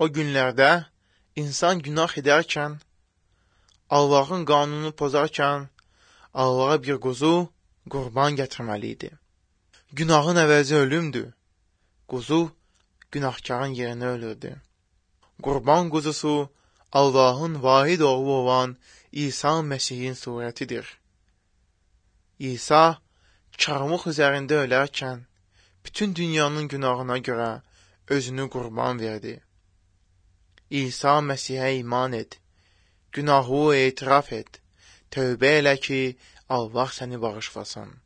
O günlərdə insan günah edərkən, Allahın qanununu pozarkən, Allaha bir quzu, qurban gətirməli idi. Günahın əvəzi ölümdür. Quzu günahkarın yerinə ölürdü. Qurban quzusu Allahın vahid oğlu olan İsa Məsihin surətidir. İsa çarmıx üzərində ölərkən, bütün dünyanın günahına görə özünü qurban verdi. İsa Məsihə iman et, günahı etiraf et, tövbə elə ki, Allah səni bağışlasın.